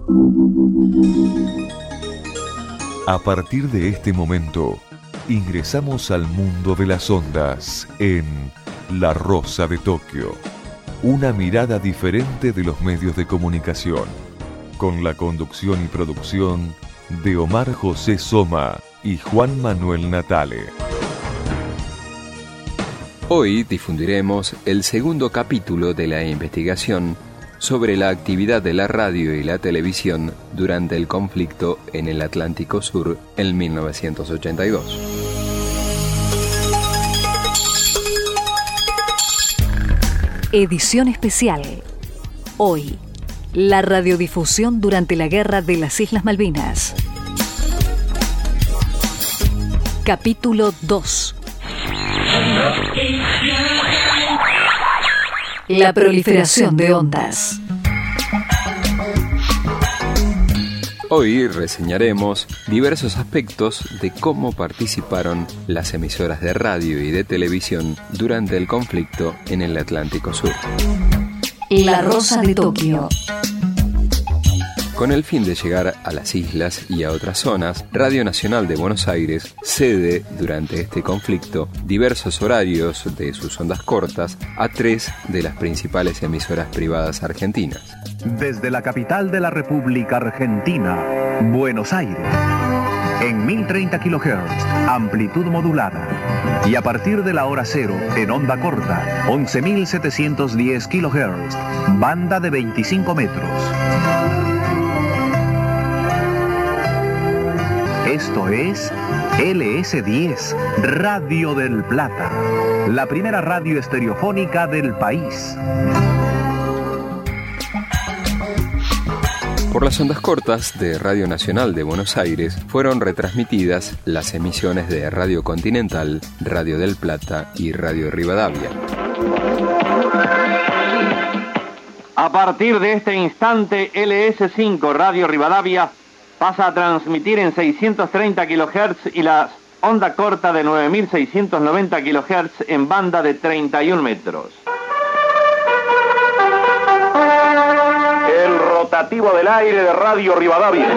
A partir de este momento, ingresamos al mundo de las ondas en La Rosa de Tokio. Una mirada diferente de los medios de comunicación, con la conducción y producción de Omar José Soma y Juan Manuel Natale. Hoy difundiremos el segundo capítulo de la investigación sobre la actividad de la radio y la televisión durante el conflicto en el Atlántico Sur en 1982. Edición especial. Hoy, la radiodifusión durante la Guerra de las Islas Malvinas. Capítulo 2. La proliferación de ondas. Hoy reseñaremos diversos aspectos de cómo participaron las emisoras de radio y de televisión durante el conflicto en el Atlántico Sur. La Rosa de Tokio. Con el fin de llegar a las islas y a otras zonas, Radio Nacional de Buenos Aires cede durante este conflicto diversos horarios de sus ondas cortas a 3 de las principales emisoras privadas argentinas. Desde la capital de la República Argentina, Buenos Aires, en 1030 kHz, amplitud modulada, y a partir de la hora cero, en onda corta, 11.710 kHz, banda de 25 metros. Esto es LS10, Radio del Plata, la primera radio estereofónica del país. Por las ondas cortas de Radio Nacional de Buenos Aires fueron retransmitidas las emisiones de Radio Continental, Radio del Plata y Radio Rivadavia. A partir de este instante, LS5 Radio Rivadavia pasa a transmitir en 630 kHz y la onda corta de 9.690 kHz en banda de 31 metros. El rotativo del aire de Radio Rivadavia.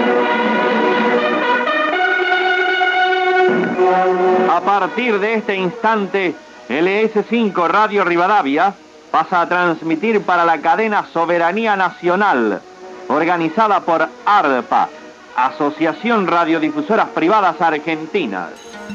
A partir de este instante, LS5 Radio Rivadavia pasa a transmitir para la cadena Soberanía Nacional, organizada por ARPA, Asociación Radiodifusoras Privadas Argentinas.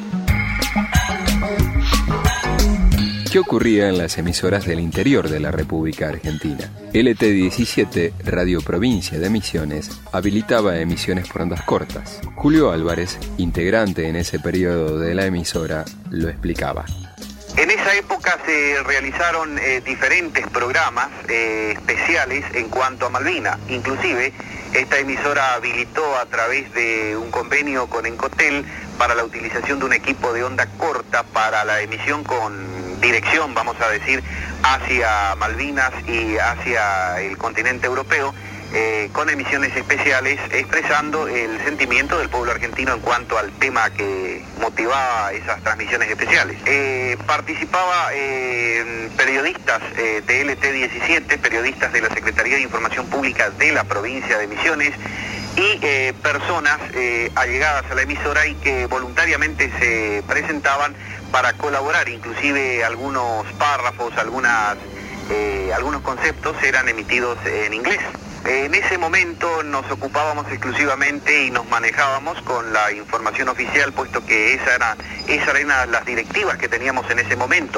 ¿Qué ocurría en las emisoras del interior de la República Argentina? LT17, Radio Provincia de Misiones, habilitaba emisiones por ondas cortas. Julio Álvarez, integrante en ese periodo de la emisora, lo explicaba. En esa época se realizaron diferentes programas especiales en cuanto a Malvinas. Inclusive, esta emisora habilitó a través de un convenio con Encotel para la utilización de un equipo de onda corta para la emisión con dirección, vamos a decir, hacia Malvinas y hacia el continente europeo, con emisiones especiales expresando el sentimiento del pueblo argentino en cuanto al tema que motivaba esas transmisiones especiales. Participaban periodistas de LT17, periodistas de la Secretaría de Información Pública de la provincia de Misiones y personas allegadas a la emisora y que voluntariamente se presentaban para colaborar, inclusive algunos párrafos, algunos conceptos eran emitidos en inglés. En ese momento nos ocupábamos exclusivamente y nos manejábamos con la información oficial, puesto que esas eran las directivas que teníamos en ese momento,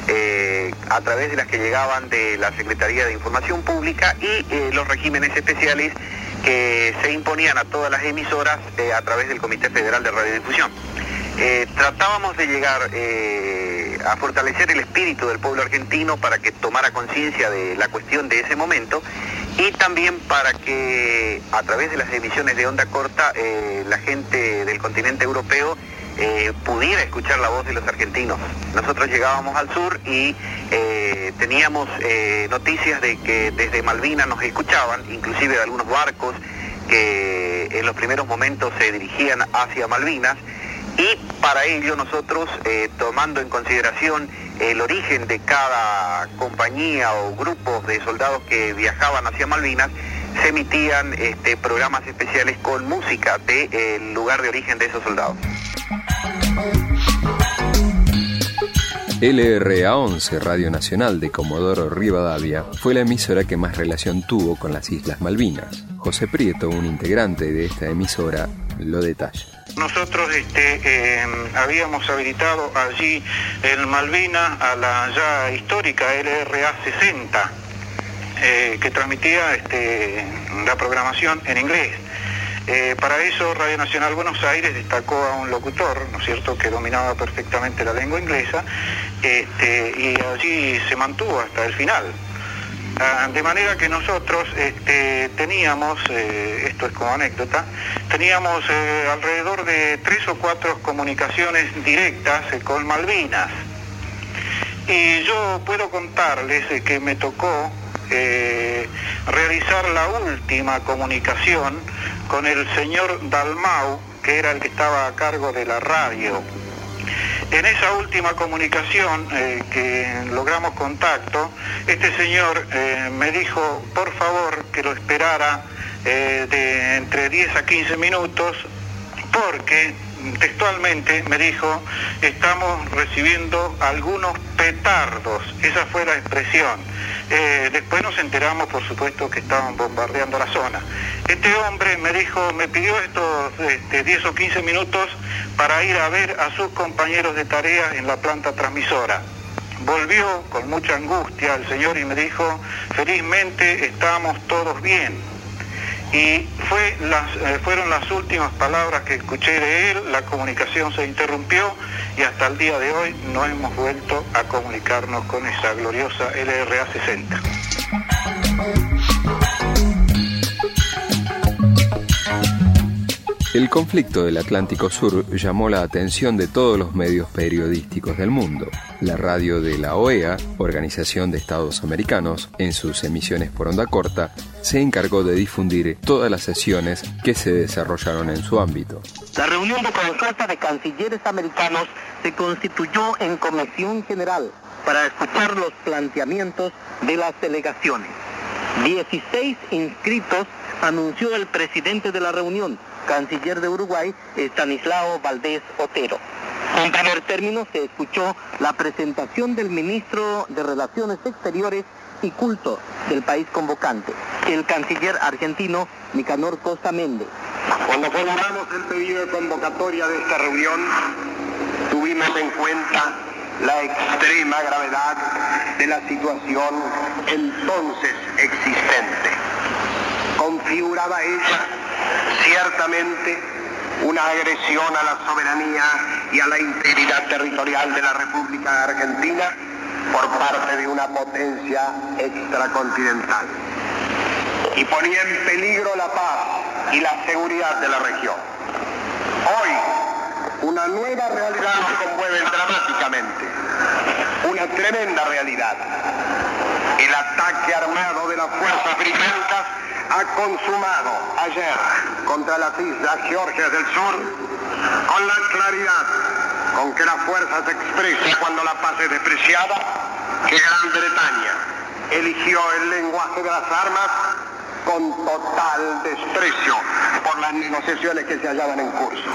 a través de las que llegaban de la Secretaría de Información Pública y los regímenes especiales que se imponían a todas las emisoras a través del Comité Federal de Radiodifusión. Tratábamos de llegar a fortalecer el espíritu del pueblo argentino para que tomara conciencia de la cuestión de ese momento y también para que a través de las emisiones de onda corta la gente del continente europeo pudiera escuchar la voz de los argentinos. Nosotros llegábamos al sur y teníamos noticias de que desde Malvinas nos escuchaban, inclusive de algunos barcos que en los primeros momentos se dirigían hacia Malvinas, y para ello nosotros, tomando en consideración el origen de cada compañía o grupos de soldados que viajaban hacia Malvinas, se emitían programas especiales con música del lugar de origen de esos soldados. LRA-11, Radio Nacional de Comodoro Rivadavia, fue la emisora que más relación tuvo con las Islas Malvinas. José Prieto, un integrante de esta emisora, lo detalla. Nosotros habíamos habilitado allí en Malvinas a la ya histórica LRA 60, que transmitía la programación en inglés. Para eso Radio Nacional Buenos Aires destacó a un locutor, ¿no es cierto?, que dominaba perfectamente la lengua inglesa, y allí se mantuvo hasta el final. De manera que nosotros teníamos, esto es como anécdota, teníamos alrededor de 3 o 4 comunicaciones directas con Malvinas. Y yo puedo contarles que me tocó realizar la última comunicación con el señor Dalmau, que era el que estaba a cargo de la radio. En esa última comunicación que logramos contacto, este señor me dijo, por favor, que lo esperara de entre 10 a 15 minutos, porque textualmente me dijo, estamos recibiendo algunos petardos, esa fue la expresión. Después nos enteramos, por supuesto, que estaban bombardeando la zona. Este hombre me dijo, me pidió estos 10 o 15 minutos para ir a ver a sus compañeros de tarea en la planta transmisora. Volvió con mucha angustia el señor y me dijo, felizmente estamos todos bien. Y fueron las últimas palabras que escuché de él, la comunicación se interrumpió y hasta el día de hoy no hemos vuelto a comunicarnos con esa gloriosa LRA 60. El conflicto del Atlántico Sur llamó la atención de todos los medios periodísticos del mundo. La radio de la OEA, Organización de Estados Americanos, en sus emisiones por onda corta, se encargó de difundir todas las sesiones que se desarrollaron en su ámbito. La reunión de consulta de cancilleres americanos se constituyó en comisión general para escuchar los planteamientos de las delegaciones. 16 inscritos anunció el presidente de la reunión, canciller de Uruguay, Estanislao Valdés Otero. En primer término se escuchó la presentación del ministro de Relaciones Exteriores y Culto del país convocante, el canciller argentino Nicanor Costa Méndez. Cuando formulamos el pedido de convocatoria de esta reunión, tuvimos en cuenta la extrema gravedad de la situación entonces existente. Configuraba ella ciertamente una agresión a la soberanía y a la integridad territorial de la República Argentina por parte de una potencia extracontinental y ponía en peligro la paz y la seguridad de la región. Hoy, una nueva realidad nos conmueve dramáticamente, una tremenda realidad. El ataque armado de las fuerzas británicas ha consumado ayer contra las Islas Georgias del Sur con la claridad con que la fuerza se expresa cuando la paz es despreciada, que Gran Bretaña eligió el lenguaje de las armas con total desprecio por las negociaciones que se hallaban en curso.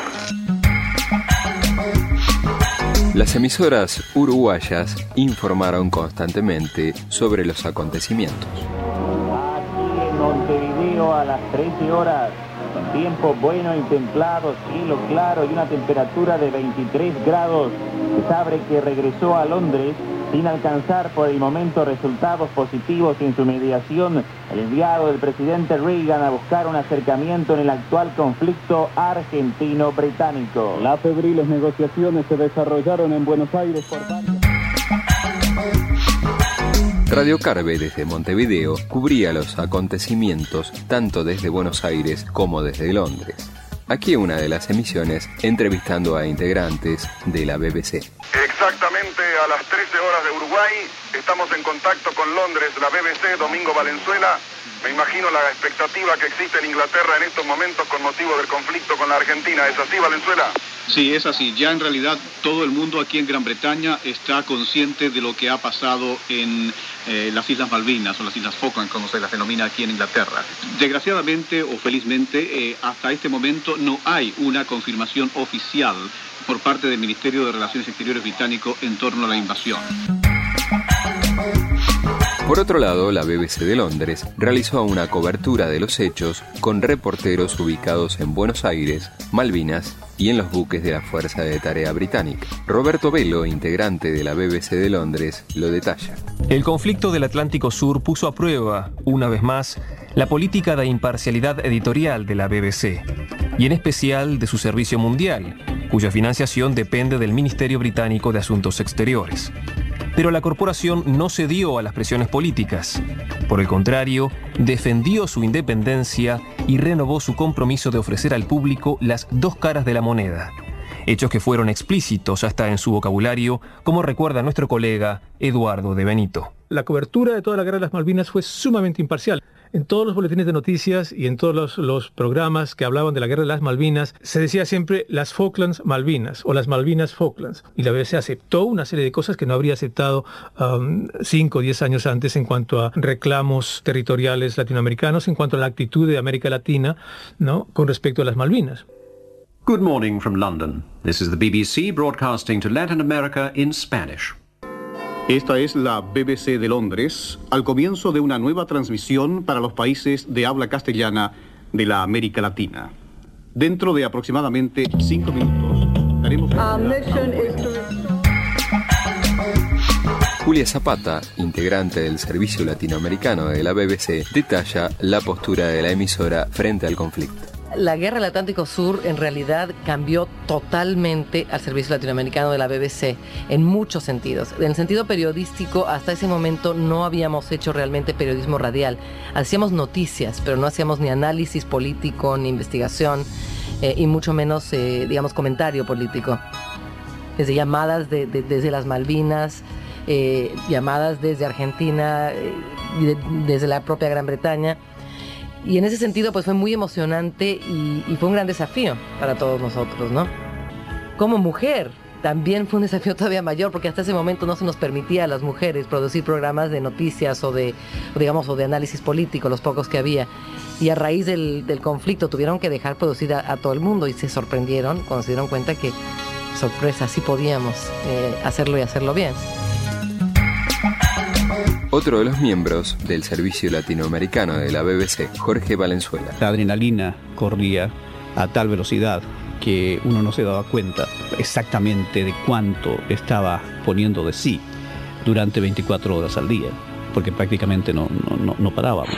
Las emisoras uruguayas informaron constantemente sobre los acontecimientos. Montevideo a las 13 horas, tiempo bueno y templado, cielo claro y una temperatura de 23 grados. Se sabe que regresó a Londres sin alcanzar por el momento resultados positivos en su mediación el enviado del presidente Reagan a buscar un acercamiento en el actual conflicto argentino-británico. Las febriles negociaciones se desarrollaron en Buenos Aires por varios... Radio Carve desde Montevideo cubría los acontecimientos tanto desde Buenos Aires como desde Londres. Aquí una de las emisiones entrevistando a integrantes de la BBC. Exactamente a las 13 horas de Uruguay, estamos en contacto con Londres, la BBC, Domingo Valenzuela. Me imagino la expectativa que existe en Inglaterra en estos momentos con motivo del conflicto con la Argentina. ¿Es así, Valenzuela? Sí, es así. Ya en realidad todo el mundo aquí en Gran Bretaña está consciente de lo que ha pasado en las Islas Malvinas o las Islas Falkland, como se las denomina aquí en Inglaterra. Desgraciadamente o felizmente, hasta este momento no hay una confirmación oficial por parte del Ministerio de Relaciones Exteriores británico en torno a la invasión. Por otro lado, la BBC de Londres realizó una cobertura de los hechos con reporteros ubicados en Buenos Aires, Malvinas y en los buques de la Fuerza de Tarea Británica. Roberto Velo, integrante de la BBC de Londres, lo detalla. El conflicto del Atlántico Sur puso a prueba, una vez más, la política de imparcialidad editorial de la BBC, y en especial de su servicio mundial, cuya financiación depende del Ministerio Británico de Asuntos Exteriores. Pero la corporación no cedió a las presiones políticas. Por el contrario, defendió su independencia y renovó su compromiso de ofrecer al público las dos caras de la moneda. Hechos que fueron explícitos hasta en su vocabulario, como recuerda nuestro colega Eduardo de Benito. La cobertura de toda la guerra de las Malvinas fue sumamente imparcial. En todos los boletines de noticias y en todos los programas que hablaban de la guerra de las Malvinas, se decía siempre las Falklands Malvinas o las Malvinas Falklands. Y la BBC aceptó una serie de cosas que no habría aceptado 5 o 10 años antes en cuanto a reclamos territoriales latinoamericanos, en cuanto a la actitud de América Latina, ¿no?, con respecto a las Malvinas. Good morning from London. This is the BBC broadcasting to Latin America in Spanish. Esta es la BBC de Londres, al comienzo de una nueva transmisión para los países de habla castellana de la América Latina. Dentro de aproximadamente 5 minutos daremos... Julia Zapata, integrante del Servicio Latinoamericano de la BBC, detalla la postura de la emisora frente al conflicto. La guerra del Atlántico Sur en realidad cambió totalmente al servicio latinoamericano de la BBC en muchos sentidos. En el sentido periodístico, hasta ese momento no habíamos hecho realmente periodismo radial. Hacíamos noticias, pero no hacíamos ni análisis político, ni investigación, y mucho menos, comentario político. Desde llamadas desde las Malvinas, llamadas desde Argentina, desde la propia Gran Bretaña. Y en ese sentido pues fue muy emocionante y fue un gran desafío para todos nosotros, ¿no? Como mujer también fue un desafío todavía mayor, porque hasta ese momento no se nos permitía a las mujeres producir programas de noticias o de análisis político, los pocos que había. Y a raíz del conflicto tuvieron que dejar producir a todo el mundo y se sorprendieron cuando se dieron cuenta que, sorpresa, sí podíamos hacerlo y hacerlo bien. Otro de los miembros del Servicio Latinoamericano de la BBC, Jorge Valenzuela. La adrenalina corría a tal velocidad que uno no se daba cuenta exactamente de cuánto estaba poniendo de sí durante 24 horas al día, porque prácticamente no parábamos.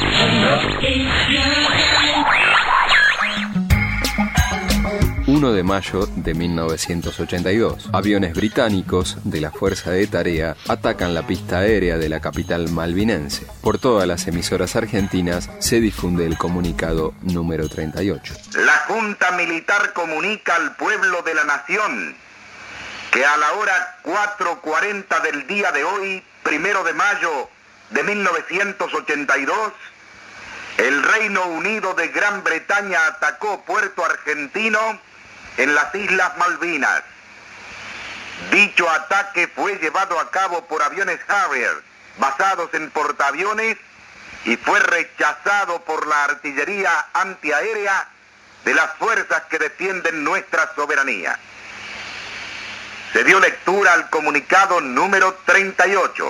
1 de mayo de 1982. Aviones británicos de la Fuerza de Tarea atacan la pista aérea de la capital malvinense. Por todas las emisoras argentinas se difunde el comunicado número 38. La Junta Militar comunica al pueblo de la nación que a la hora 4:40 del día de hoy, 1 de mayo de 1982, el Reino Unido de Gran Bretaña atacó Puerto Argentino en las Islas Malvinas. Dicho ataque fue llevado a cabo por aviones Harrier basados en portaaviones y fue rechazado por la artillería antiaérea de las fuerzas que defienden nuestra soberanía. Se dio lectura al comunicado número 38.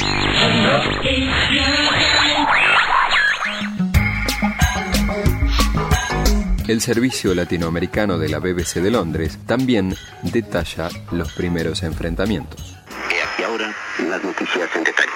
El Servicio Latinoamericano de la BBC de Londres también detalla los primeros enfrentamientos. Y aquí ahora las noticias en detalle.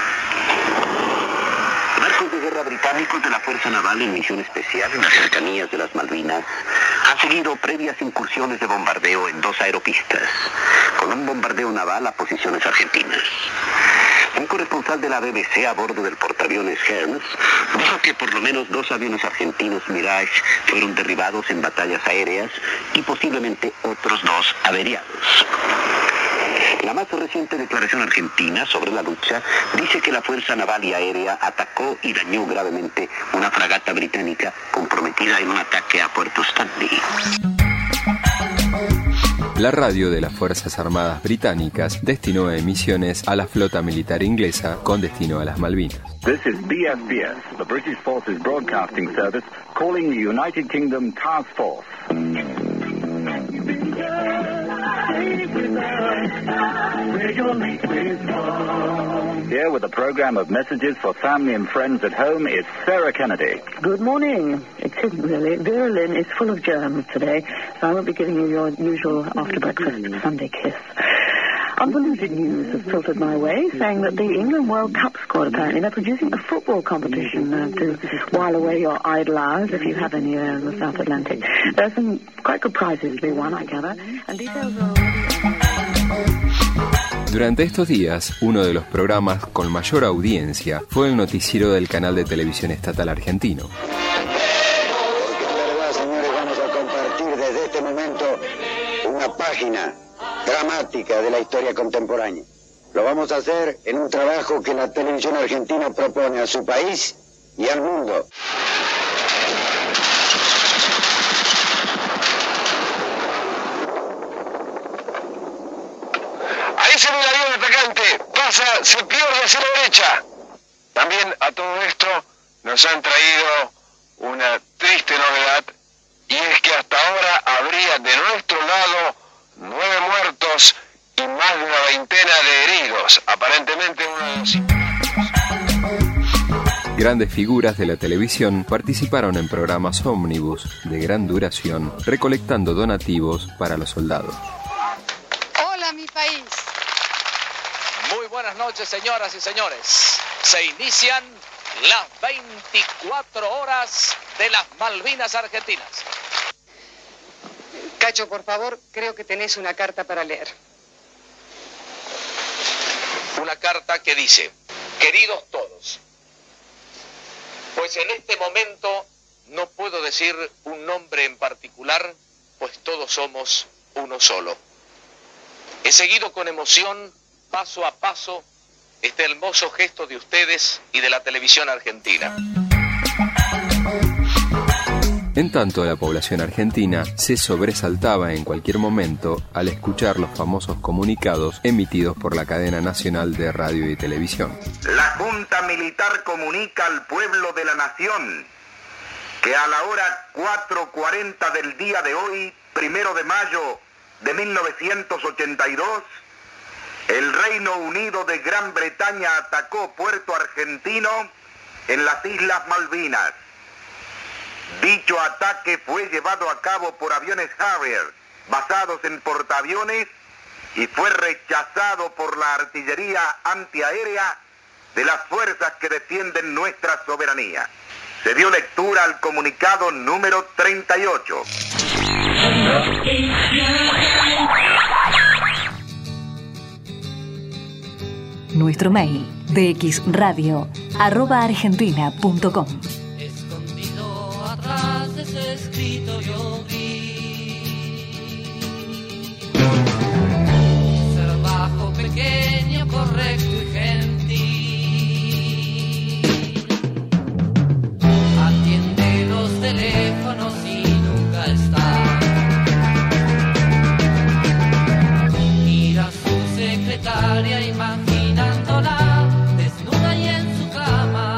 Barcos de guerra británicos de la Fuerza Naval en misión especial en las cercanías de las Malvinas han seguido previas incursiones de bombardeo en 2 aeropistas, con un bombardeo naval a posiciones argentinas. Un corresponsal de la BBC a bordo del portaaviones Hermes dijo que por lo menos 2 aviones argentinos Mirage fueron derribados en batallas aéreas y posiblemente otros 2 averiados. La más reciente declaración argentina sobre la lucha dice que la Fuerza Naval y Aérea atacó y dañó gravemente una fragata británica comprometida en un ataque a Puerto Stanley. La radio de las Fuerzas Armadas Británicas destinó emisiones a la flota militar inglesa con destino a las Malvinas. This is BFBS, the British Forces Broadcasting Service, calling the United Kingdom Task Force. Here with a program of messages for family and friends at home is Sarah Kennedy. Good morning. It isn't really. Vera Lynn is full of germs today, so I won't be giving you your usual after-breakfast Sunday kiss. Unpolluted news has filtered my way, saying that the England World Cup squad, apparently, they're producing a football competition to while away your idle hours, if you have any in the South Atlantic. There are some quite good prizes to be won, I gather, and details are Durante estos días, uno de los programas con mayor audiencia fue el noticiero del canal de televisión estatal argentino. Porque en verdad, señores, vamos a compartir desde este momento una página dramática de la historia contemporánea. Lo vamos a hacer en un trabajo que la televisión argentina propone a su país y al mundo. Ahí se ve el avión atacante, pasa, se pierde hacia la derecha. También a todo esto nos han traído una triste novedad, y es que hasta ahora habría de nuestro lado 9 muertos y más de una veintena de heridos. Aparentemente uno de los... Grandes figuras de la televisión participaron en programas ómnibus de gran duración, recolectando donativos para los soldados. Hola, mi país. Muy buenas noches, señoras y señores. Se inician las 24 horas de las Malvinas Argentinas. Cacho, por favor, creo que tenés una carta para leer. Una carta que dice: queridos todos, pues en este momento no puedo decir un nombre en particular, pues todos somos uno solo. He seguido con emoción, paso a paso, este hermoso gesto de ustedes y de la televisión argentina. En tanto, la población argentina se sobresaltaba en cualquier momento al escuchar los famosos comunicados emitidos por la cadena nacional de radio y televisión. La Junta Militar comunica al pueblo de la nación que a la hora 4:40 del día de hoy, 1 de mayo de 1982, el Reino Unido de Gran Bretaña atacó Puerto Argentino en las Islas Malvinas. Dicho ataque fue llevado a cabo por aviones Harrier basados en portaaviones y fue rechazado por la artillería antiaérea de las fuerzas que defienden nuestra soberanía. Se dio lectura al comunicado número 38. Nuestro mail, dxradio@argentina.com. Atrás de ese escrito yo vi ser bajo, pequeño, correcto y gentil. Atiende los teléfonos y nunca está. Mira a su secretaria imaginándola desnuda y en su cama.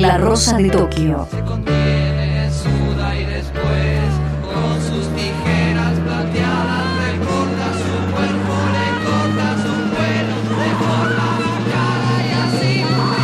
La Rosa de Tokio. Se contiene, suda y después con sus tijeras plateadas recorta su cuerpo, le corta su cuero, le corta su cara y así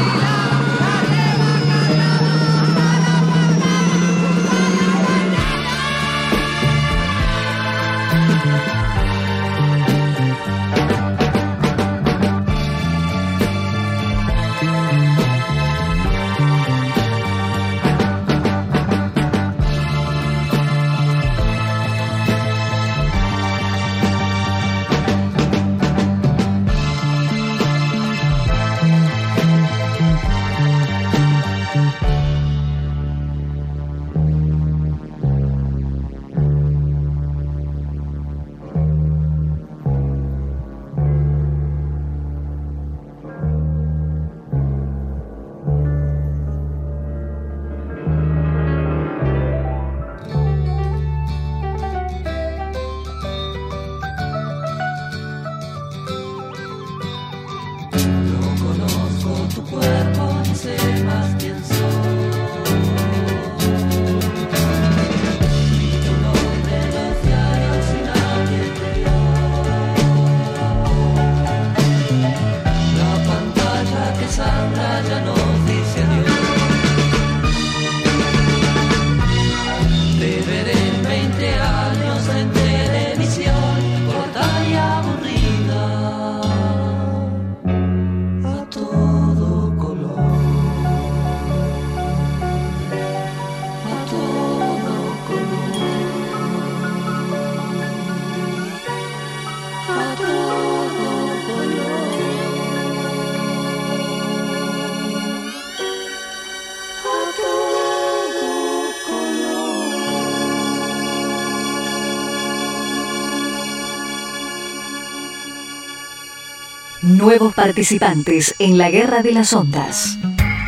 Nuevos participantes en la Guerra de las Ondas.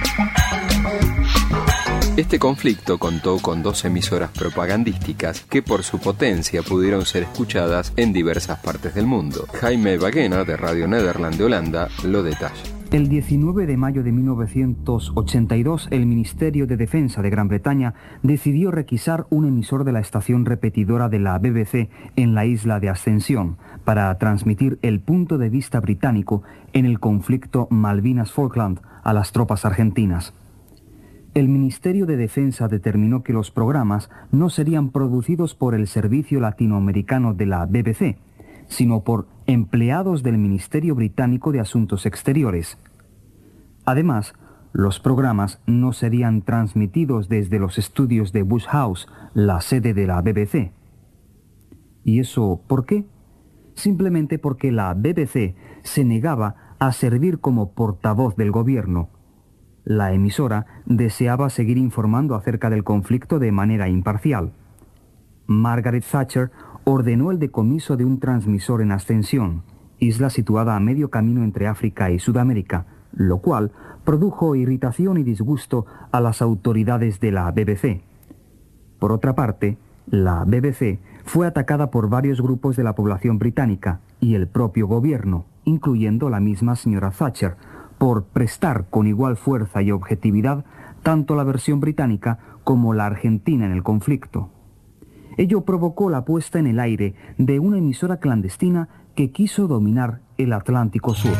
Este conflicto contó con 2 emisoras propagandísticas que por su potencia pudieron ser escuchadas en diversas partes del mundo. Jaime Wagena, de Radio Nederland de Holanda, lo detalla. El 19 de mayo de 1982, el Ministerio de Defensa de Gran Bretaña decidió requisar un emisor de la estación repetidora de la BBC en la isla de Ascensión para transmitir el punto de vista británico en el conflicto Malvinas-Falkland a las tropas argentinas. El Ministerio de Defensa determinó que los programas no serían producidos por el Servicio Latinoamericano de la BBC, sino por empleados del Ministerio Británico de Asuntos Exteriores. Además, los programas no serían transmitidos desde los estudios de Bush House, la sede de la BBC. ¿Y eso por qué? Simplemente porque la BBC se negaba a servir como portavoz del gobierno. La emisora deseaba seguir informando acerca del conflicto de manera imparcial. Margaret Thatcher ordenó el decomiso de un transmisor en Ascensión, isla situada a medio camino entre África y Sudamérica, lo cual produjo irritación y disgusto a las autoridades de la BBC. Por otra parte, la BBC fue atacada por varios grupos de la población británica y el propio gobierno, incluyendo la misma señora Thatcher, por prestar con igual fuerza y objetividad tanto la versión británica como la argentina en el conflicto. Ello provocó la puesta en el aire de una emisora clandestina que quiso dominar el Atlántico Sur.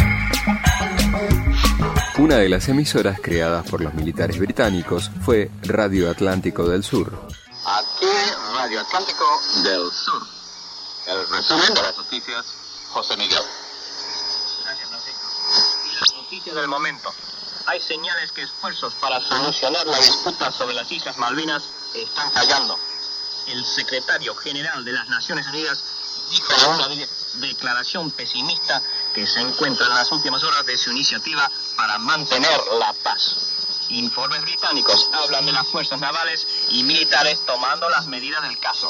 Una de las emisoras creadas por los militares británicos fue Radio Atlántico del Sur. Aquí Radio Atlántico del Sur. El resumen de las noticias, José Miguel. Gracias, Francisco. Y las noticias del momento. Hay señales que esfuerzos para solucionar la disputa sobre las Islas Malvinas están fallando. El secretario general de las Naciones Unidas dijo en una declaración pesimista que se encuentra en las últimas horas de su iniciativa para mantener la paz. Informes británicos hablan de las fuerzas navales y militares tomando las medidas del caso.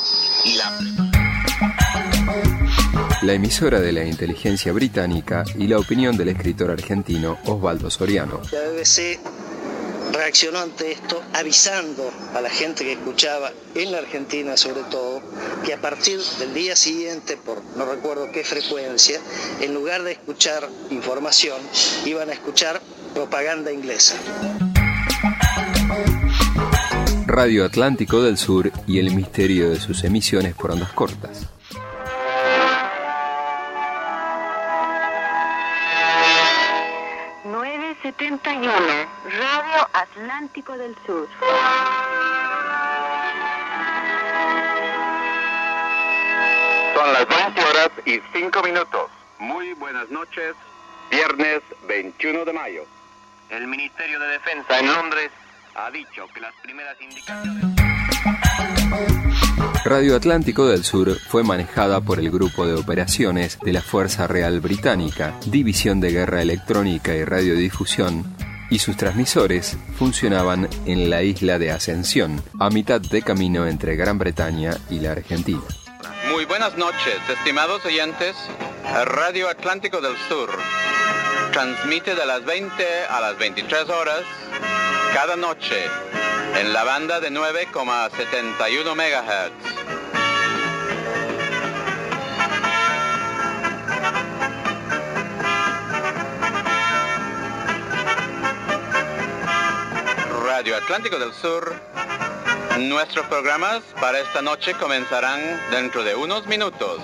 La emisora de la inteligencia británica y la opinión del escritor argentino Osvaldo Soriano. La BBC reaccionó ante esto avisando a la gente que escuchaba, en la Argentina sobre todo, que a partir del día siguiente, por no recuerdo qué frecuencia, en lugar de escuchar información, iban a escuchar propaganda inglesa. Radio Atlántico del Sur y el misterio de sus emisiones por ondas cortas. Radio Atlántico del Sur. Son las 20:05. Muy buenas noches, viernes 21 de mayo. El Ministerio de Defensa en Londres ha dicho que las primeras indicaciones... Radio Atlántico del Sur fue manejada por el Grupo de Operaciones de la Fuerza Real Británica, División de Guerra Electrónica y Radiodifusión, y sus transmisores funcionaban en la isla de Ascensión, a mitad de camino entre Gran Bretaña y la Argentina. Muy buenas noches, estimados oyentes. Radio Atlántico del Sur transmite de las 20 a las 23 horas cada noche en la banda de 9,71 MHz. Radio Atlántico del Sur. Nuestros programas para esta noche comenzarán dentro de unos minutos.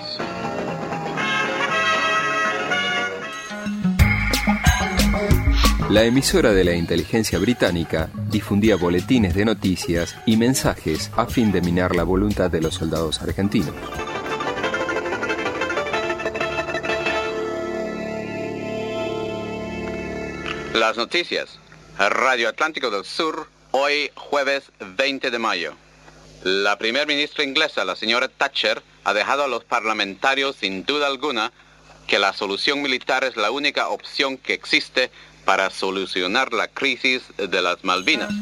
La emisora de la inteligencia británica difundía boletines de noticias y mensajes a fin de minar la voluntad de los soldados argentinos. Las noticias. Radio Atlántico del Sur, hoy jueves 20 de mayo. La primer ministra inglesa, la señora Thatcher, ha dejado a los parlamentarios sin duda alguna que la solución militar es la única opción que existe para solucionar la crisis de las Malvinas.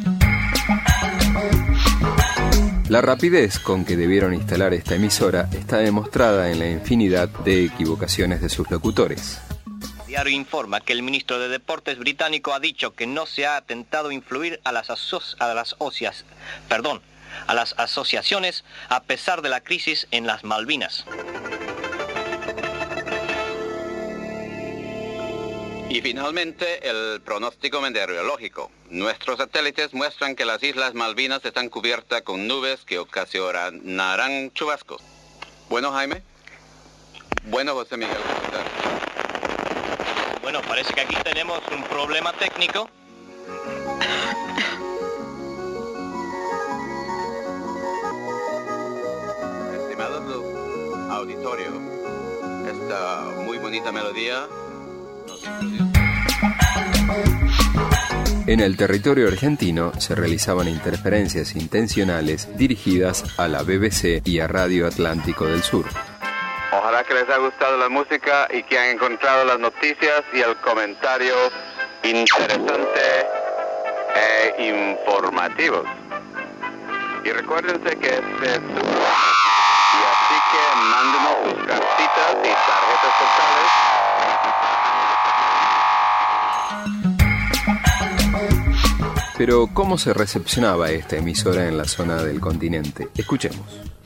La rapidez con que debieron instalar esta emisora está demostrada en la infinidad de equivocaciones de sus locutores. El diario informa que el ministro de Deportes británico ha dicho que no se ha atentado a influir a las asociaciones a pesar de la crisis en las Malvinas. Y finalmente, el pronóstico meteorológico. Nuestros satélites muestran que las Islas Malvinas están cubiertas con nubes que ocasionarán chubascos. Bueno, Jaime. Bueno, José Miguel. Bueno, parece que aquí tenemos un problema técnico. Estimados auditorio, esta muy bonita melodía nos introduce. En el territorio argentino se realizaban interferencias intencionales dirigidas a la BBC y a Radio Atlántico del Sur. Ojalá que les haya gustado la música y que hayan encontrado las noticias y el comentario interesante e informativos. Y recuérdense que este es su programa. Y así que mándenos sus cartitas y tarjetas postales. Pero, ¿cómo se recepcionaba esta emisora en la zona del continente? Escuchemos.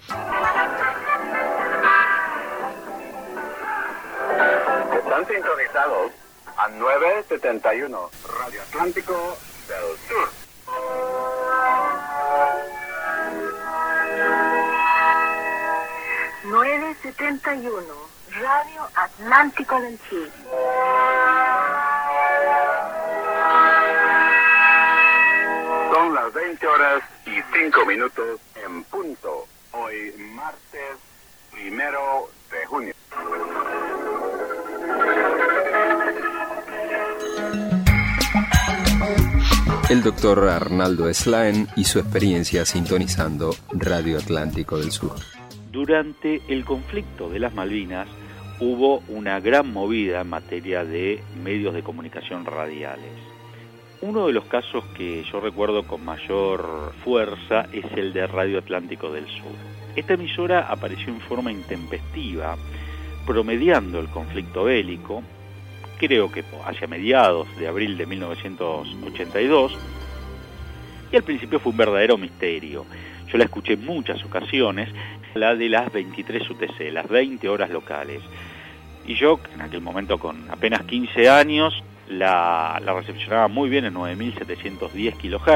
Están sintonizados a 971 Radio Atlántico del Sur. Radio Atlántico del Sur. Son las 20:05 en punto. Hoy martes 1 de junio. El doctor Arnaldo Slaen y su experiencia sintonizando Radio Atlántico del Sur. Durante el conflicto de las Malvinas hubo una gran movida en materia de medios de comunicación radiales. Uno de los casos que yo recuerdo con mayor fuerza es el de Radio Atlántico del Sur. Esta emisora apareció en forma intempestiva, promediando el conflicto bélico, creo que hacia mediados de abril de 1982, y al principio fue un verdadero misterio. Yo la escuché en muchas ocasiones, la de las 23 UTC, las 20 horas locales. Y yo, en aquel momento con apenas 15 años, la recepcionaba muy bien en 9.710 kHz,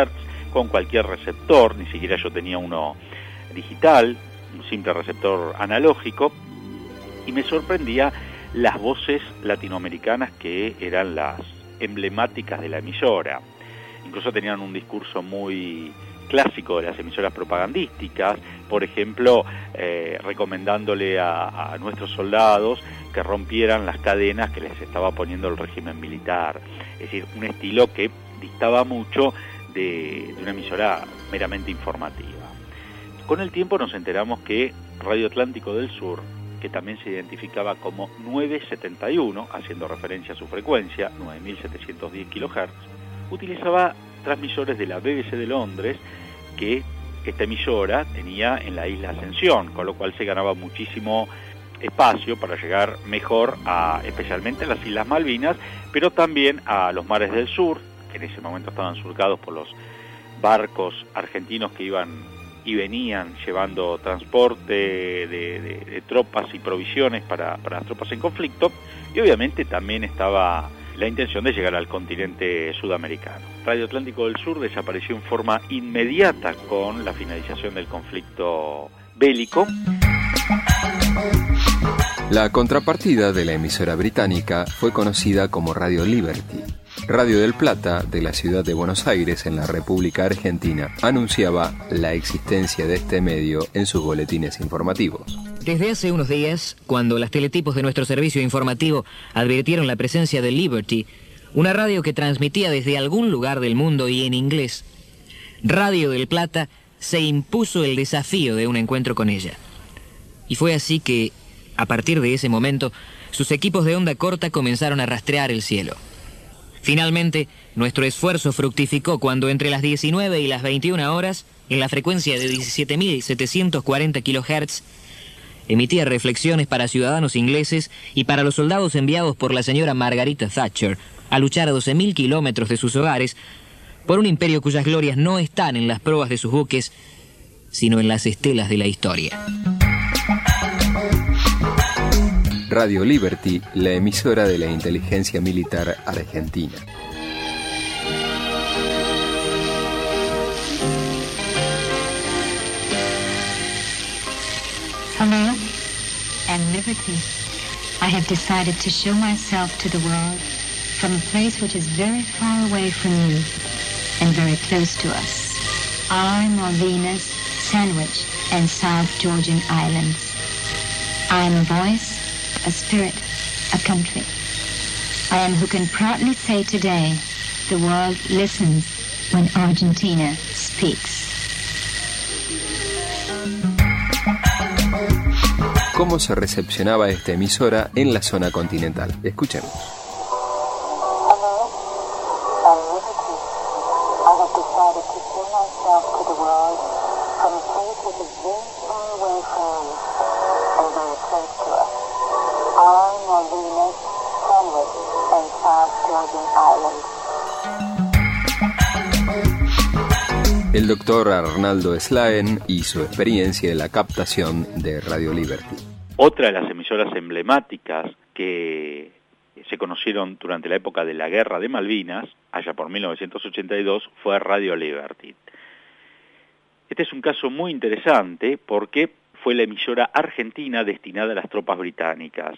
con cualquier receptor, ni siquiera yo tenía uno digital, un simple receptor analógico, y me sorprendía las voces latinoamericanas que eran las emblemáticas de la emisora. Incluso tenían un discurso muy clásico de las emisoras propagandísticas, por ejemplo, recomendándole a nuestros soldados que rompieran las cadenas que les estaba poniendo el régimen militar. Es decir, un estilo que distaba mucho de una emisora meramente informativa. Con el tiempo nos enteramos que Radio Atlántico del Sur, que también se identificaba como 971, haciendo referencia a su frecuencia, 9.710 kHz, utilizaba transmisores de la BBC de Londres, que esta emisora tenía en la isla Ascensión, con lo cual se ganaba muchísimo espacio para llegar mejor especialmente a las Islas Malvinas, pero también a los mares del sur, que en ese momento estaban surcados por los barcos argentinos que iban y venían llevando transporte de tropas y provisiones para las tropas en conflicto, y obviamente también estaba la intención de llegar al continente sudamericano. Radio Atlántico del Sur desapareció en forma inmediata con la finalización del conflicto bélico. La contrapartida de la emisora británica fue conocida como Radio Liberty. Radio del Plata, de la ciudad de Buenos Aires, en la República Argentina, anunciaba la existencia de este medio en sus boletines informativos. Desde hace unos días, cuando las teletipos de nuestro servicio informativo advirtieron la presencia de Liberty, una radio que transmitía desde algún lugar del mundo y en inglés, Radio del Plata se impuso el desafío de un encuentro con ella. Y fue así que, a partir de ese momento, sus equipos de onda corta comenzaron a rastrear el cielo. Finalmente, nuestro esfuerzo fructificó cuando entre las 19 y las 21 horas, en la frecuencia de 17.740 kHz, emitía reflexiones para ciudadanos ingleses y para los soldados enviados por la señora Margarita Thatcher a luchar a 12.000 kilómetros de sus hogares por un imperio cuyas glorias no están en las proas de sus buques, sino en las estelas de la historia. Radio Liberty, la emisora de la inteligencia militar argentina. Hello, and Liberty. I have decided to show myself to the world from a place which is very far away from you and very close to us. Our Malvinas, Sandwich, and South Georgian Islands. I am a voice, a spirit, a country. I am who can proudly say today, the world listens when Argentina speaks. ¿Cómo se recepcionaba esta emisora en la zona continental? Escuchemos. El doctor Arnaldo Slaen y su experiencia en la captación de Radio Liberty. Otra de las emisoras emblemáticas que se conocieron durante la época de la Guerra de Malvinas, allá por 1982, fue Radio Liberty. Este es un caso muy interesante porque fue la emisora argentina destinada a las tropas británicas.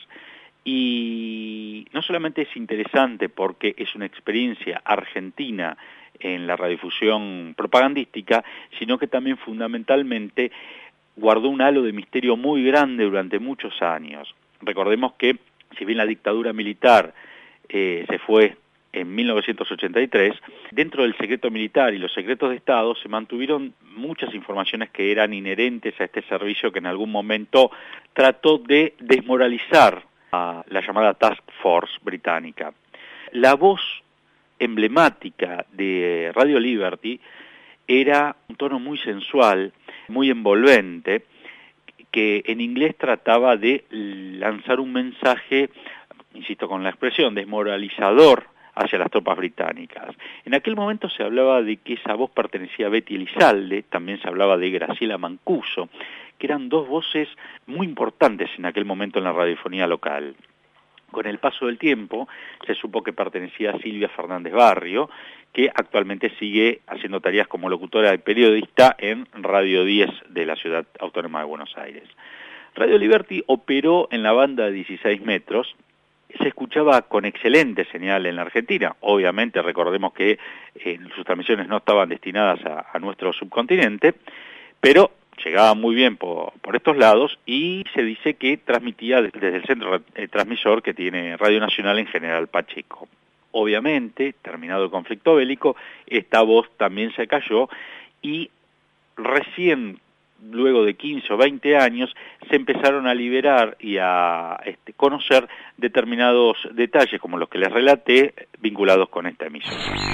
Y no solamente es interesante porque es una experiencia argentina en la radiodifusión propagandística, sino que también fundamentalmente guardó un halo de misterio muy grande durante muchos años. Recordemos que, si bien la dictadura militar se fue en 1983, dentro del secreto militar y los secretos de Estado se mantuvieron muchas informaciones que eran inherentes a este servicio que en algún momento trató de desmoralizar a la llamada Task Force británica. La voz emblemática de Radio Liberty era un tono muy sensual, muy envolvente, que en inglés trataba de lanzar un mensaje, insisto con la expresión, desmoralizador hacia las tropas británicas. En aquel momento se hablaba de que esa voz pertenecía a Betty Elizalde, también se hablaba de Graciela Mancuso, que eran dos voces muy importantes en aquel momento en la radiofonía local. Con el paso del tiempo se supo que pertenecía a Silvia Fernández Barrio, que actualmente sigue haciendo tareas como locutora y periodista en Radio 10 de la Ciudad Autónoma de Buenos Aires. Radio Liberty operó en la banda de 16 metros, se escuchaba con excelente señal en la Argentina. Obviamente recordemos que sus transmisiones no estaban destinadas a nuestro subcontinente, pero llegaba muy bien por estos lados, y se dice que transmitía desde el centro transmisor que tiene Radio Nacional en General Pacheco. Obviamente, terminado el conflicto bélico, esta voz también se cayó, y recién, luego de 15 o 20 años, se empezaron a liberar y a conocer determinados detalles, como los que les relaté, vinculados con esta emisión.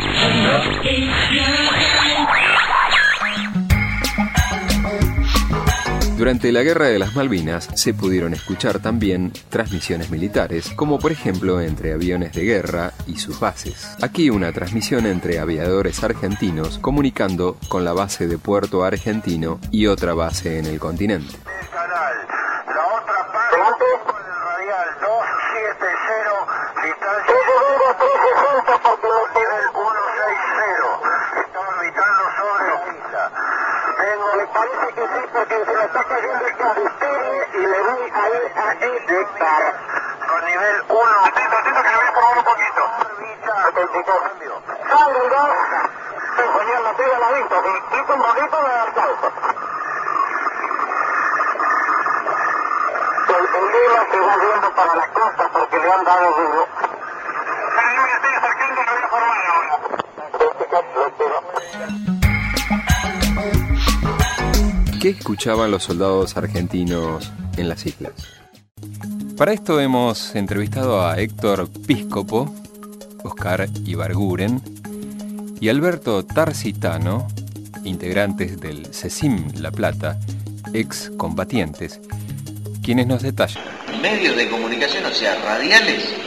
Durante la Guerra de las Malvinas se pudieron escuchar también transmisiones militares, como por ejemplo entre aviones de guerra y sus bases. Aquí una transmisión entre aviadores argentinos comunicando con la base de Puerto Argentino y otra base en el continente. Parece que sí, porque se le está cayendo el cabetere y le voy a ir a inyectar con nivel 1. Atento, que le voy a probar un poquito. Sangre 2. Señor, la pega la vista. Si quita un poquito, me da el salto. El vino se va viendo para la costa porque le han dado duro. Yo me estoy acercando y lo voy a formar ahora. ¿Qué escuchaban los soldados argentinos en las islas? Para esto hemos entrevistado a Héctor Píscopo, Oscar Ibarguren y Alberto Tarsitano, integrantes del CECIM La Plata, ex combatientes, quienes nos detallan. Medios de comunicación, o sea, radiales,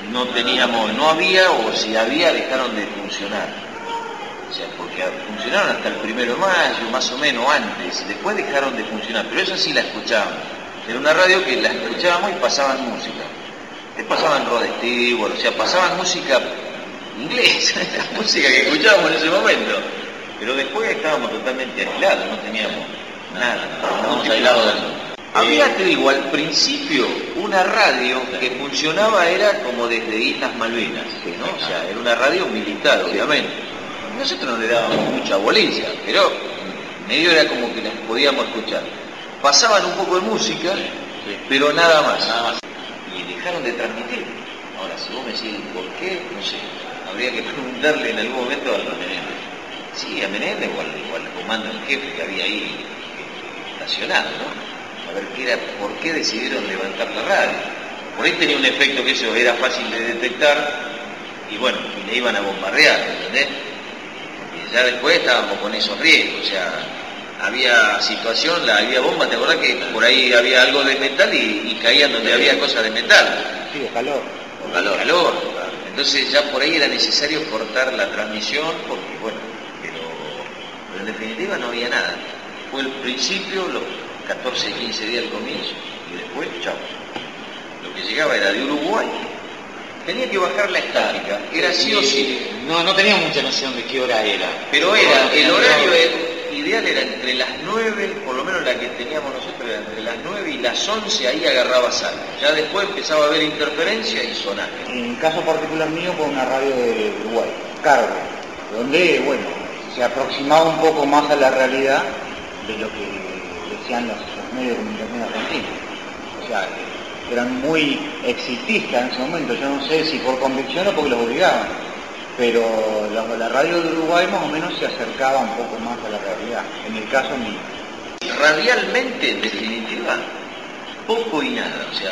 no había, o si había, dejaron de funcionar. O sea, porque funcionaron hasta el 1 de mayo, más o menos antes, después dejaron de funcionar, pero eso sí la escuchábamos. Era una radio que la escuchábamos y pasaban música. Pasaban Rod Stewart, o sea, pasaban música inglesa, la música que escuchábamos en ese momento. Pero después estábamos totalmente aislados, no teníamos nada, estábamos aislados del mundo. Había, te digo, al principio una radio que funcionaba, era como desde Islas Malvinas, ¿no? O sea, era una radio militar, obviamente. Nosotros no le dábamos mucha bolilla, pero medio era como que las podíamos escuchar. Pasaban un poco de música, pero nada más. Y dejaron de transmitir. Ahora, si vos me decís por qué, no sé. Habría que preguntarle en algún momento a Menéndez. Sí, a Menéndez o al comando en jefe que había ahí estacionado, ¿no? A ver por qué decidieron levantar la radio. Por ahí tenía un efecto que eso era fácil de detectar, y bueno, y le iban a bombardear, ¿entendés? Ya después estábamos con esos riesgos, o sea, había situación, había bomba, ¿te acordás que por ahí había algo de metal y caían donde había cosas de metal? Sí, o calor. O calor. Entonces ya por ahí era necesario cortar la transmisión, porque bueno, pero en definitiva no había nada. Fue el principio, los 14, 15 días al comienzo, y después, chao. Lo que llegaba era de Uruguay. Tenía que bajar la estática, era sí o sí. No tenía mucha noción de qué hora era. Pero era, el horario ideal era entre las 9, por lo menos la que teníamos nosotros era entre las 9 y las 11, ahí agarraba saldo. Ya después empezaba a haber interferencia y sonar. En el caso particular mío fue una radio de Uruguay, Cargo, donde, bueno, se aproximaba un poco más a la realidad de lo que decían los medios de comunicación argentinos. O sea, eran muy exitistas en ese momento, yo no sé si por convicción o porque los obligaban, pero la radio de Uruguay más o menos se acercaba un poco más a la realidad, en el caso mío. Radialmente, en definitiva, poco y nada, o sea,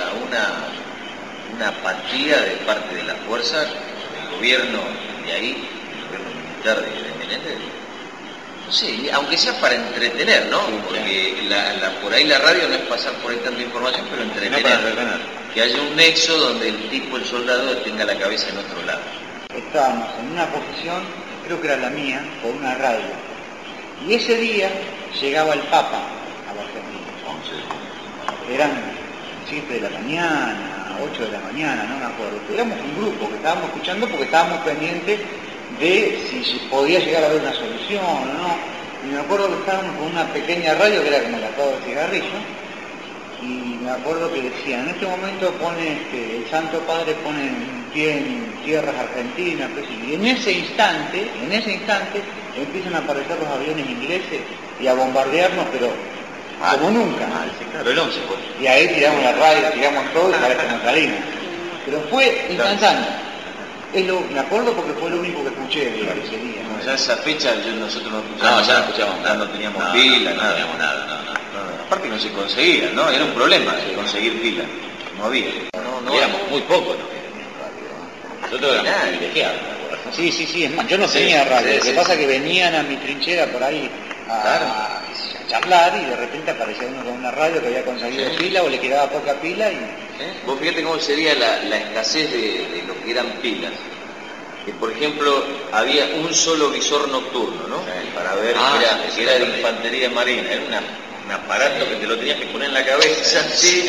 una apatía de parte de la fuerza, del gobierno de ahí, el gobierno militar de Menéndez. Sí, aunque sea para entretener, ¿no? Porque por ahí la radio no es pasar por ahí tanta información, pero entretener. Que haya un nexo donde el soldado tenga la cabeza en otro lado. Estábamos en una posición, creo que era la mía, con una radio. Y ese día llegaba el Papa a la Argentina. Eran 7 de la mañana, 8 de la mañana, no me acuerdo. Éramos un grupo que estábamos escuchando porque estábamos pendientes de si podía llegar a haber una solución o no. Y me acuerdo que estábamos con una pequeña radio que era como la acabo de cigarrillo, y me acuerdo que decían, en este momento pone el Santo Padre pone un pie en tierras argentinas, y en ese instante empiezan a aparecer los aviones ingleses y a bombardearnos, pero como nunca. Claro, el 11 pues. Y ahí tiramos la radio, tiramos todo y parecemos salinas. Pero fue instantáneo. Me acuerdo porque fue lo único que escuché de ese día. No, ya esa fecha nosotros no escuchábamos. No, ya no escuchábamos nada. No teníamos pila, no teníamos nada. No. Aparte no se conseguía, ¿no? Era un problema conseguir pila. No había. No éramos muy pocos, ¿no? Nosotros éramos privilegiados. Sí, es más, yo no tenía radio. Lo que pasa es que venían a mi trinchera por ahí a charlar y de repente aparecía uno con una radio que había conseguido pila o le quedaba poca pila y... Vos fíjate cómo sería la escasez de lo que eran pilas. Que por ejemplo había un solo visor nocturno, ¿no? Para ver que era de infantería marina, era un aparato que te lo tenías que poner en la cabeza así,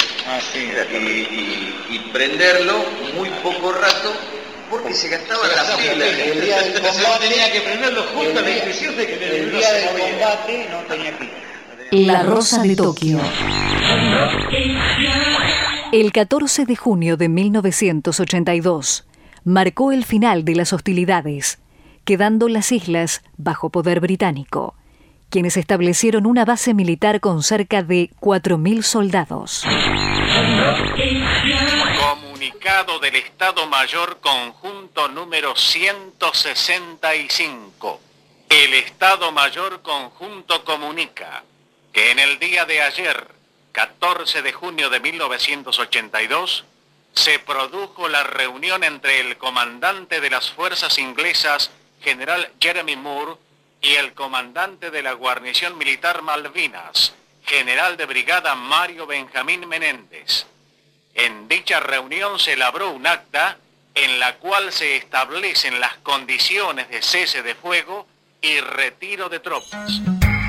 y prenderlo muy poco rato porque se gastaba la pila. El día del combate tenía que prenderlo justo a la impresión de que el día del combate no tenía pila. La Rosa de Tokio. El 14 de junio de 1982 marcó el final de las hostilidades, quedando las islas bajo poder británico, quienes establecieron una base militar con cerca de 4.000 soldados. Comunicado del Estado Mayor Conjunto número 165. El Estado Mayor Conjunto comunica que en el día de ayer, 14 de junio de 1982, se produjo la reunión entre el comandante de las fuerzas inglesas, general Jeremy Moore, y el comandante de la guarnición militar Malvinas, general de brigada Mario Benjamín Menéndez. En dicha reunión se elaboró un acta en la cual se establecen las condiciones de cese de fuego y retiro de tropas.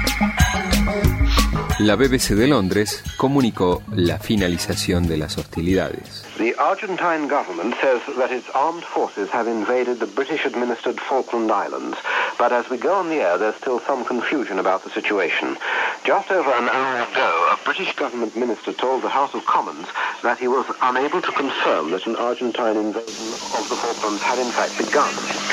La BBC de Londres comunicó la finalización de las hostilidades. The Argentine government says that its armed forces have invaded the British-administered Falkland Islands, but as we go on the air, there's still some confusion about the situation. Just over an hour ago, a British government minister told the House of Commons that he was unable to confirm that an Argentine invasion of the Falklands had in fact begun.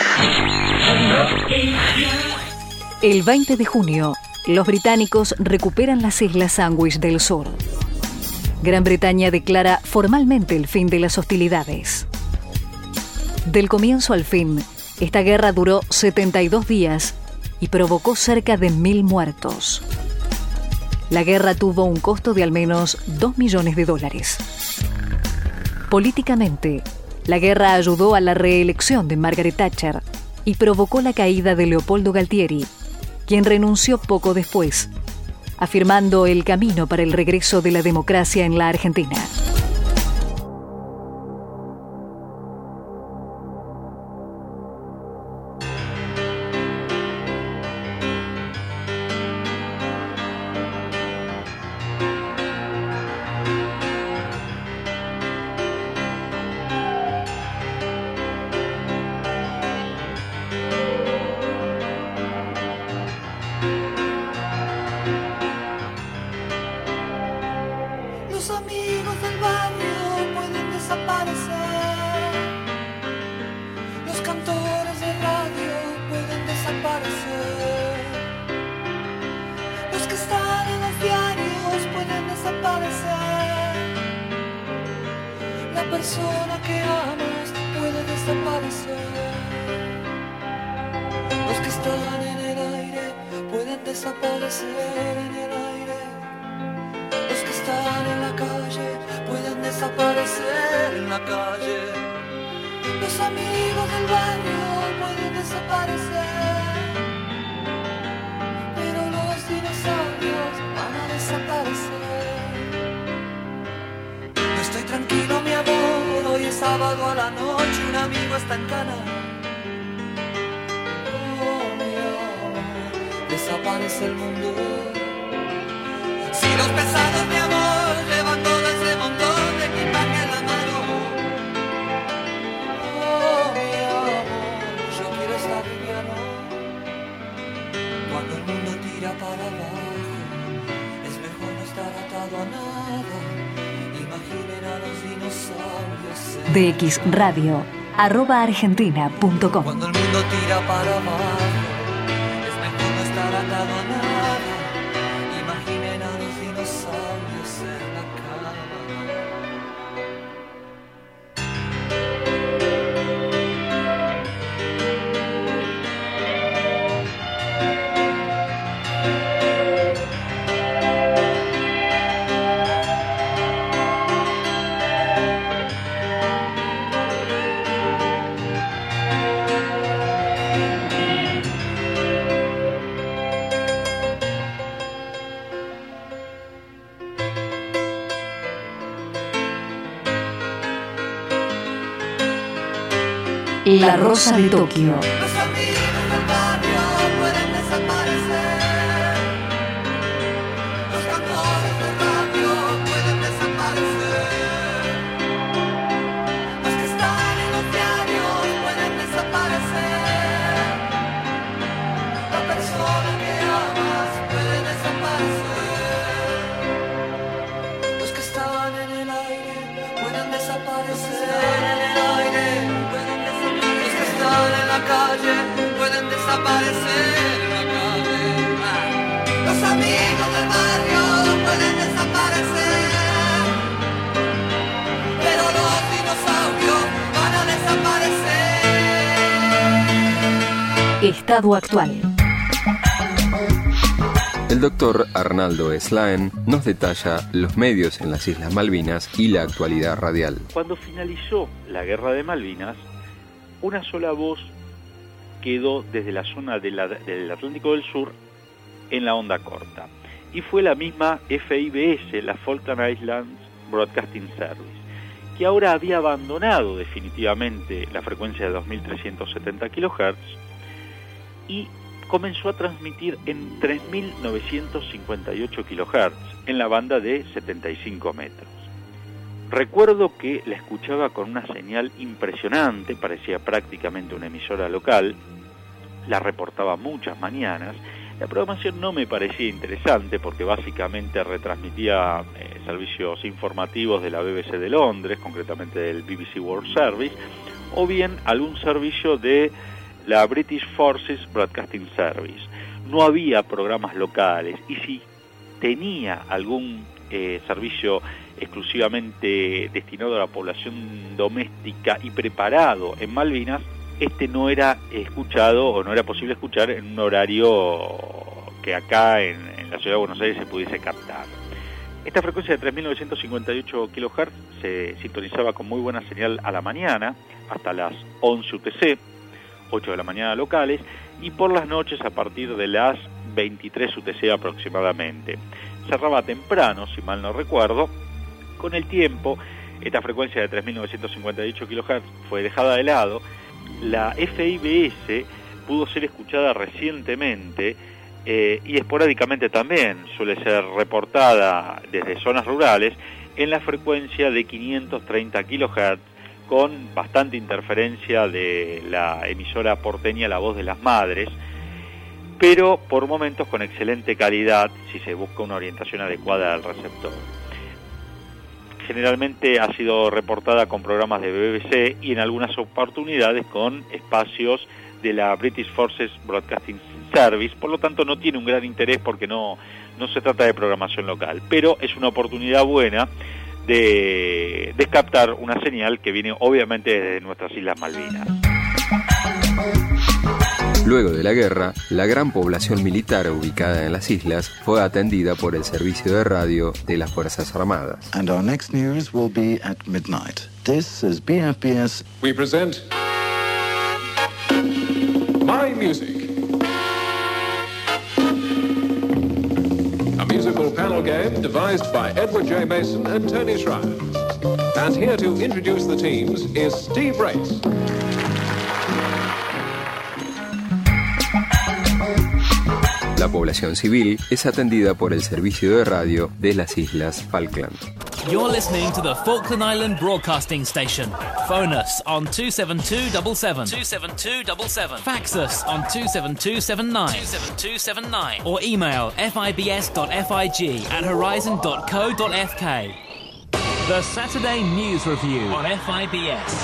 El 20 de junio, los británicos recuperan las Islas Sandwich del Sur. Gran Bretaña declara formalmente el fin de las hostilidades. Del comienzo al fin, esta guerra duró 72 días y provocó cerca de 1.000 muertos. La guerra tuvo un costo de al menos $2 millones. Políticamente, la guerra ayudó a la reelección de Margaret Thatcher y provocó la caída de Leopoldo Galtieri, quien renunció poco después, afirmando el camino para el regreso de la democracia en la Argentina. persona que amas puede desaparecer. Los que están en el aire pueden desaparecer en el aire. Los que están en la calle pueden desaparecer en la calle. Los amigos del barrio pueden desaparecer, pero los dinosaurios van a desaparecer. No estoy tranquilo, mi amor, hoy es sábado a la noche, un amigo está en cana. Oh, mi amor, desaparece el mundo. Si los pesados, mi amor, llevan todo ese montón de equipaje en la mano. dxradio@argentina.com. Cuando el mundo tira para abajo, es mejor no estar atado a nada. Imaginen a los dinosaurios en la cama. La Rosa de Tokio. Los amigos del barrio pueden desaparecer. Los cantores de radio pueden desaparecer. Los que están en los diarios pueden desaparecer. La persona que amas puede desaparecer. Los que están en el aire pueden desaparecer. En el aire pueden desaparecer. Los que están en la calle pueden desaparecer en la calle. Los amigos del barrio pueden desaparecer. Pero los dinosaurios van a desaparecer. Estado actual. El doctor Arnaldo Slaen nos detalla los medios en las Islas Malvinas y la actualidad radial. Cuando finalizó la Guerra de Malvinas, una sola voz quedó desde la zona del Atlántico del Sur en la onda corta. Y fue la misma FIBS, la Falkland Islands Broadcasting Service, que ahora había abandonado definitivamente la frecuencia de 2370 kHz y comenzó a transmitir en 3958 kHz en la banda de 75 metros. Recuerdo que la escuchaba con una señal impresionante, parecía prácticamente una emisora local, la reportaba muchas mañanas. La programación no me parecía interesante porque básicamente retransmitía servicios informativos de la BBC de Londres, concretamente del BBC World Service, o bien algún servicio de la British Forces Broadcasting Service. No había programas locales y si tenía algún servicio exclusivamente destinado a la población doméstica y preparado en Malvinas, este no era escuchado o no era posible escuchar en un horario que acá en la ciudad de Buenos Aires se pudiese captar. Esta frecuencia de 3958 kHz se sintonizaba con muy buena señal a la mañana, hasta las 11 UTC, 8 de la mañana locales, y por las noches a partir de las 23 UTC aproximadamente. Cerraba temprano, si mal no recuerdo. Con el tiempo, esta frecuencia de 3958 kHz fue dejada de lado. La FIBS pudo ser escuchada recientemente y esporádicamente también suele ser reportada desde zonas rurales en la frecuencia de 530 kHz, con bastante interferencia de la emisora porteña La Voz de las Madres, pero por momentos con excelente calidad si se busca una orientación adecuada del receptor. Generalmente ha sido reportada con programas de BBC y en algunas oportunidades con espacios de la British Forces Broadcasting Service, por lo tanto no tiene un gran interés porque no se trata de programación local, pero es una oportunidad buena de captar una señal que viene obviamente desde nuestras Islas Malvinas. Luego de la guerra, la gran población militar ubicada en las islas fue atendida por el servicio de radio de las Fuerzas Armadas. And our next news will be at midnight. This is BFBS. We present My Music, a musical panel game devised by Edward J. Mason and Tony Schreier. And here to introduce the teams is Steve Race. La población civil es atendida por el servicio de radio de las Islas Falkland. You're listening to the Falkland Island Broadcasting Station. Phone us on 27277. 27277. Fax us on 27279. 27279. Or email fibs.fig@horizon.co.fk. The Saturday News Review on FIBS.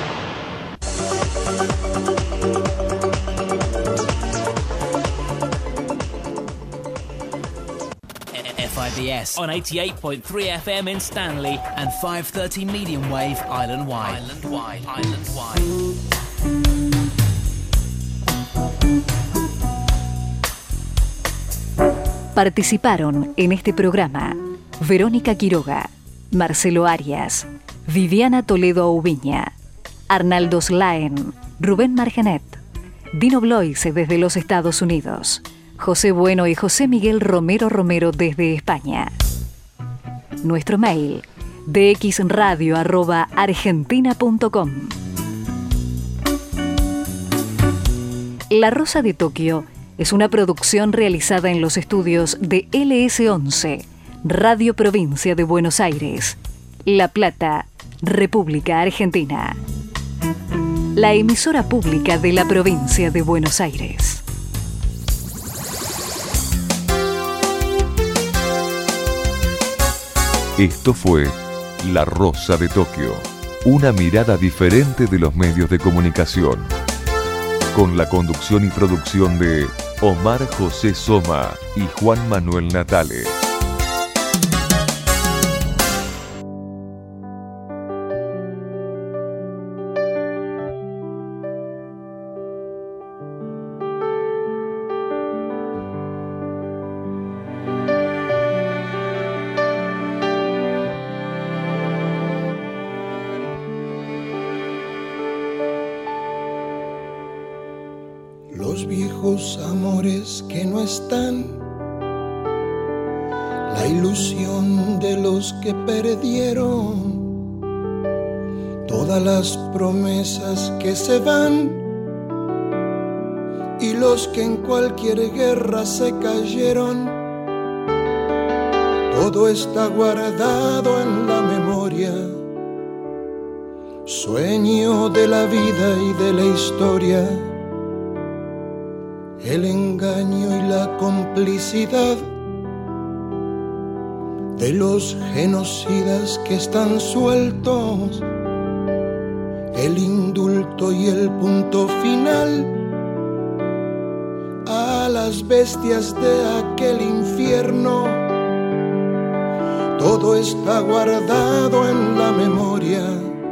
FIBS on 88.3 FM in Stanley and 530 medium wave island-wide. Participaron en este programa Verónica Quiroga, Marcelo Arias, Viviana Toledo Aubiña, Arnaldo Slaen, Rubén Margenet, Dino Bloise desde los Estados Unidos, José Bueno y José Miguel Romero desde España. Nuestro mail, dxradio@argentina.com. La Rosa de Tokio es una producción realizada en los estudios de LS11, Radio Provincia de Buenos Aires, La Plata, República Argentina. La emisora pública de la provincia de Buenos Aires. Esto fue La Rosa de Tokio, una mirada diferente de los medios de comunicación. Con la conducción y producción de Omar José Soma y Juan Manuel Natale. Los viejos amores que no están, la ilusión de los que perdieron, todas las promesas que se van y los que en cualquier guerra se cayeron. Todo está guardado en la memoria, sueño de la vida y de la historia. El engaño y la complicidad de los genocidas que están sueltos, el indulto y el punto final a las bestias de aquel infierno. Todo está guardado en la memoria,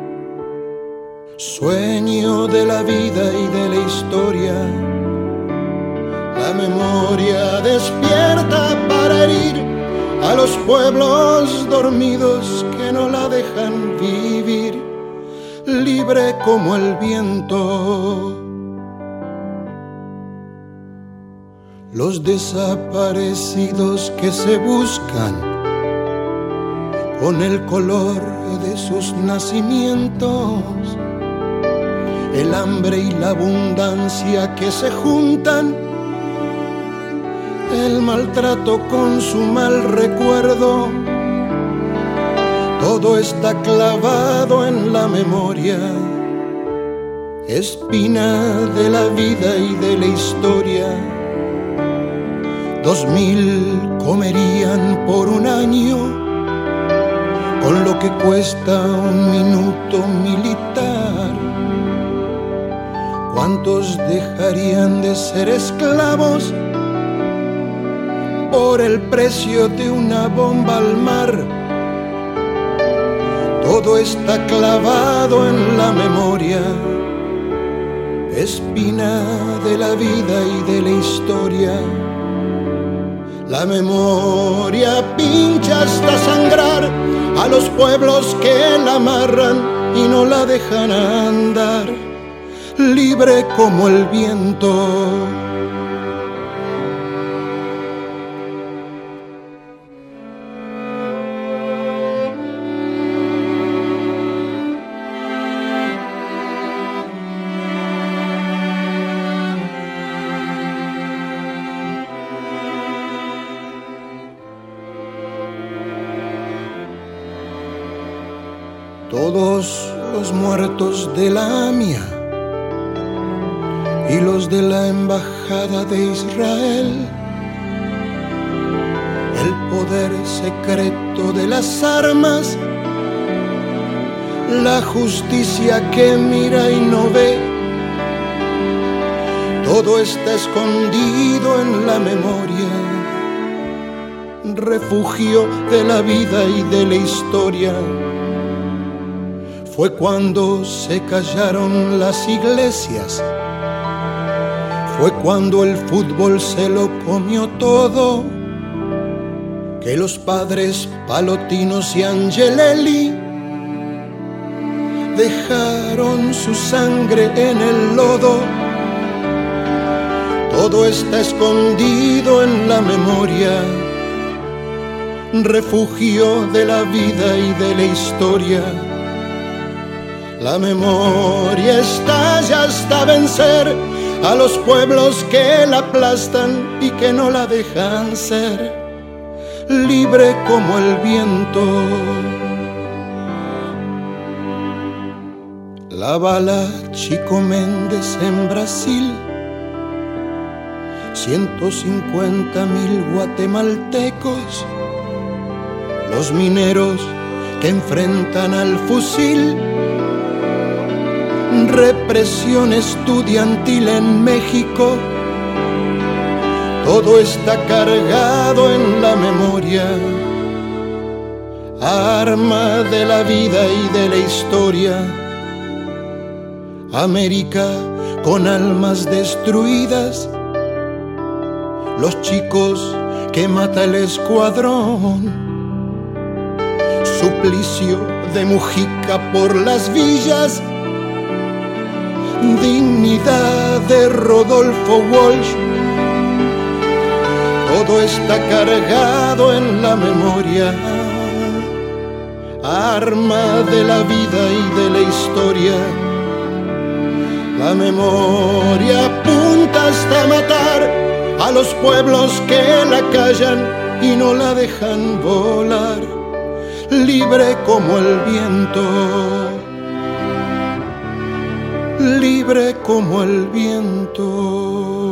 sueño de la vida y de la historia. La memoria despierta para herir a los pueblos dormidos que no la dejan vivir, libre como el viento. Los desaparecidos que se buscan con el color de sus nacimientos, el hambre y la abundancia que se juntan, el maltrato con su mal recuerdo, todo está clavado en la memoria, espina de la vida y de la historia. 2000 comerían por un año con lo que cuesta un minuto militar. ¿Cuántos dejarían de ser esclavos por el precio de una bomba al mar? Todo está clavado en la memoria, espina de la vida y de la historia. La memoria pincha hasta sangrar a los pueblos que la amarran y no la dejan andar, libre como el viento. Todos los muertos de la AMIA y los de la Embajada de Israel, el poder secreto de las armas la justicia que mira y no ve. Todo está escondido en la memoria, refugio de la vida y de la historia. Fue cuando se callaron las iglesias, fue cuando el fútbol se lo comió todo, que los padres Palotinos y Angelelli dejaron su sangre en el lodo. Todo está escondido en la memoria, refugio de la vida y de la historia. La memoria estalla hasta vencer a los pueblos que la aplastan y que no la dejan ser libre como el viento. La bala Chico Méndez en Brasil, 150.000 guatemaltecos, los mineros que enfrentan al fusil. Represión estudiantil en México, todo está cargado en la memoria, arma de la vida y de la historia. América con almas destruidas, los chicos que mata el escuadrón, suplicio de Mujica por las villas, dignidad de Rodolfo Walsh. Todo está cargado en la memoria, arma de la vida y de la historia. La memoria apunta hasta matar a los pueblos que la callan y no la dejan volar, libre como el viento. Libre como el viento.